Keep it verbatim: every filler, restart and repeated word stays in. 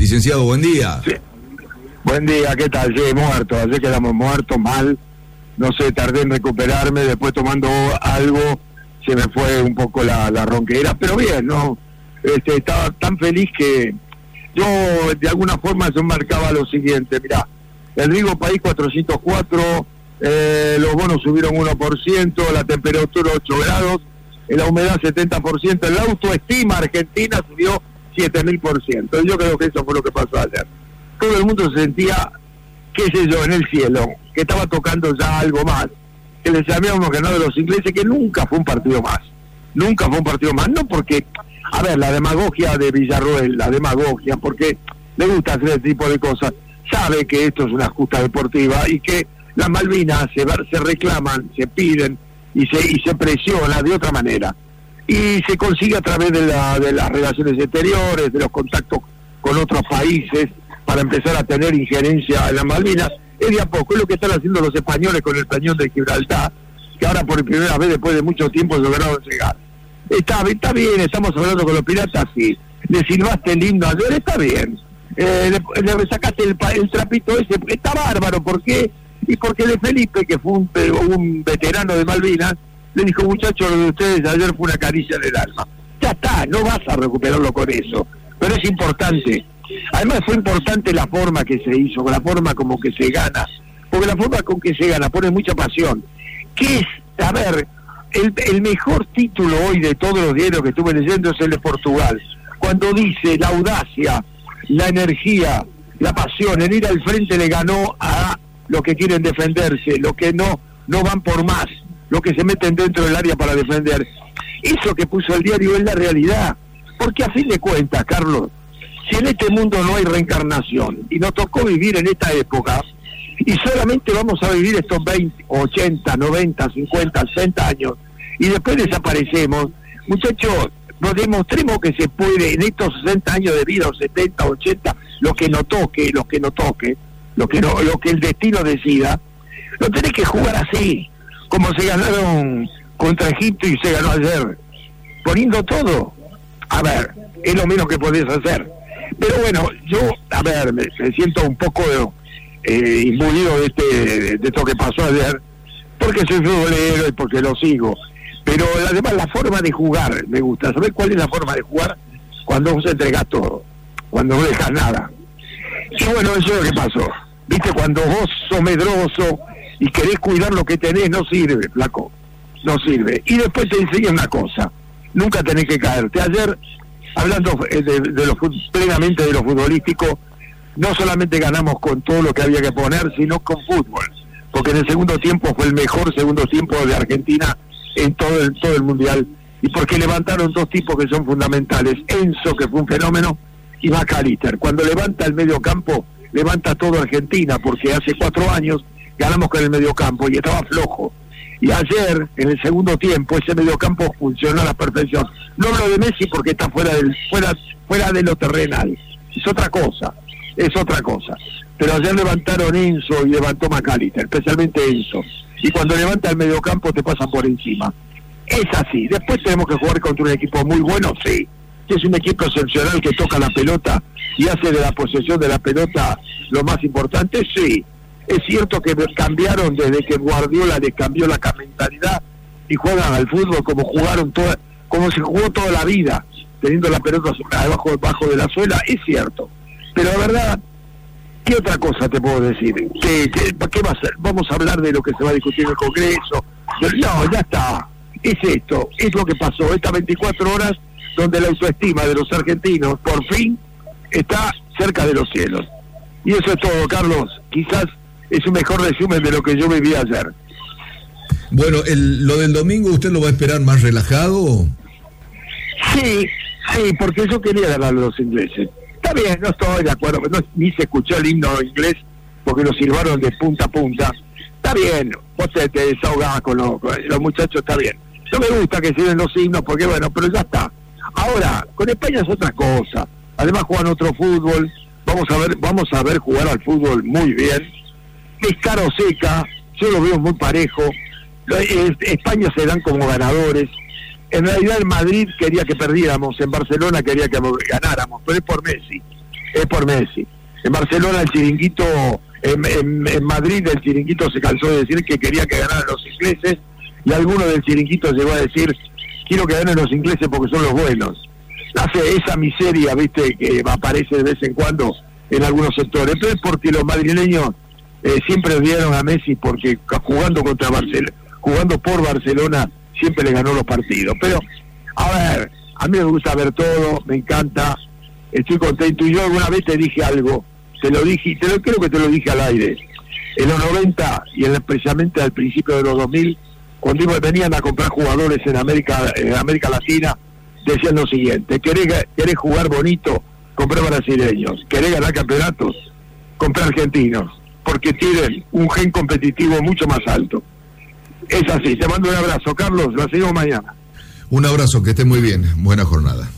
Licenciado, buen día. Sí. Buen día, ¿qué tal? Sí, muerto, ayer quedamos muertos, mal, no sé, tardé en recuperarme, después tomando algo, se me fue un poco la, la ronquera, pero bien, ¿no? Este, estaba tan feliz que yo, de alguna forma, yo marcaba lo siguiente, mirá, el Rigo País cuatrocientos cuatro, eh, los bonos subieron uno por ciento, la temperatura ocho grados, la humedad setenta por ciento, la autoestima argentina subió siete mil por ciento. Yo creo que eso fue lo que pasó ayer. Todo el mundo se sentía, qué sé yo, en el cielo, que estaba tocando ya algo más, que les habíamos ganado a los ingleses, que nunca fue un partido más, nunca fue un partido más, no porque, a ver, la demagogia de Villarroel, la demagogia, porque le gusta hacer ese tipo de cosas, sabe que esto es una justa deportiva y que las Malvinas se, se reclaman, se piden y se, y se presiona de otra manera. Y se consigue a través de, la, de las relaciones exteriores, de los contactos con otros países, para empezar a tener injerencia en las Malvinas. Es de a poco, es lo que están haciendo los españoles con el cañón de Gibraltar, que ahora por primera vez después de mucho tiempo lograron llegar. Está, está bien, estamos hablando con los piratas, sí. Le silbaste el himno ayer, está bien. Eh, le, le sacaste el, el trapito ese, está bárbaro, ¿por qué? Y porque de Felipe, que fue un, un veterano de Malvinas, le dijo, muchachos, lo de ustedes ayer fue una caricia del alma. Ya está, no vas a recuperarlo con eso, pero es importante. Además fue importante la forma que se hizo, la forma como que se gana, porque la forma con que se gana pone mucha pasión. ¿Qué es? A ver, el, el mejor título hoy de todos los diarios que estuve leyendo es el de Portugal, cuando dice la audacia, la energía, la pasión, el ir al frente le ganó a los que quieren defenderse, los que no, no van por más, los que se meten dentro del área para defender. Eso que puso el diario es la realidad, porque a fin de cuentas, Carlos, si en este mundo no hay reencarnación y nos tocó vivir en esta época y solamente vamos a vivir estos veinte, ochenta, noventa, cincuenta, sesenta años y después desaparecemos, muchachos, nos demostremos que se puede en estos sesenta años de vida, o setenta, ochenta, lo que no toque, lo que no toque, lo que no, lo que el destino decida, lo tenés que jugar así, como se ganaron contra Egipto y se ganó ayer, poniendo todo. A ver, es lo menos que podés hacer. Pero bueno, yo, a ver, me, me siento un poco eh, imbuido de, este, de esto que pasó ayer, porque soy futbolero y porque lo sigo. Pero además la forma de jugar me gusta. ¿Sabés cuál es la forma de jugar? Cuando vos entregás todo, cuando no dejas nada. Y bueno, eso es lo que pasó. Viste, cuando vos sos medroso y querés cuidar lo que tenés, no sirve, flaco, no sirve. Y después te enseña una cosa, nunca tenés que caerte. Ayer, hablando de, de, de lo, plenamente de lo futbolístico, no solamente ganamos con todo lo que había que poner, sino con fútbol, porque en el segundo tiempo fue el mejor segundo tiempo de Argentina en todo el, todo el Mundial, y porque levantaron dos tipos que son fundamentales, Enzo, que fue un fenómeno, y McAllister. Cuando levanta el medio campo, levanta todo Argentina, porque hace cuatro años ganamos con el medio campo y estaba flojo. Y ayer, en el segundo tiempo, ese mediocampo funcionó a la perfección. No hablo de Messi porque está fuera del fuera fuera de lo terrenal. Es otra cosa, es otra cosa. Pero ayer levantaron Enzo y levantó McAllister, especialmente Enzo. Y cuando levanta el mediocampo te pasan por encima. Es así. Después tenemos que jugar contra un equipo muy bueno, sí. Que es un equipo excepcional que toca la pelota y hace de la posesión de la pelota lo más importante, sí. Es cierto que cambiaron desde que Guardiola les cambió la mentalidad y juegan al fútbol como jugaron toda, como se jugó toda la vida, teniendo la pelota abajo, debajo de la suela, es cierto. Pero la verdad, ¿qué otra cosa te puedo decir? ¿Qué, qué, qué va a ser? Vamos a hablar de lo que se va a discutir en el Congreso. No, ya está. Es esto, es lo que pasó, estas veinticuatro horas donde la autoestima de los argentinos, por fin, está cerca de los cielos. Y eso es todo, Carlos. Quizás es un mejor resumen de lo que yo viví ayer. Bueno, el, lo del domingo, ¿usted lo va a esperar más relajado? Sí, sí, porque yo quería ganar a los ingleses. Está bien, no estoy de acuerdo, no, ni se escuchó el himno inglés porque lo silbaron de punta a punta. Está bien, vos te, te desahogás con, lo, con los muchachos, está bien. No me gusta que sirven los himnos porque bueno, pero ya está. Ahora, con España es otra cosa. Además juegan otro fútbol. Vamos a ver, vamos a ver jugar al fútbol muy bien. Es cara o seca, yo lo veo muy parejo. España se dan como ganadores. En realidad el Madrid quería que perdiéramos, en Barcelona quería que ganáramos, pero es por Messi. es por Messi. En Barcelona el chiringuito, en, en, en Madrid el chiringuito se cansó de decir que quería que ganaran los ingleses, y alguno del chiringuito llegó a decir, quiero que ganen los ingleses porque son los buenos. Hace esa miseria, viste, que aparece de vez en cuando en algunos sectores, pero es porque los madrileños eh, siempre odiaron a Messi, porque jugando contra Barcelona, jugando por Barcelona, siempre le ganó los partidos. Pero, a ver, a mí me gusta ver todo, me encanta, estoy contento, y yo alguna vez te dije algo, te lo dije, te lo, creo que te lo dije al aire, en los noventa y en, especialmente al principio de los dos mil, cuando venían a comprar jugadores en América, en América Latina, decían lo siguiente: ¿querés, querés jugar bonito? Compré brasileños. ¿Querés ganar campeonatos? Compré argentinos, porque tienen un gen competitivo mucho más alto. Es así. Te mando un abrazo, Carlos. La seguimos mañana. Un abrazo, que esté muy bien. Buena jornada.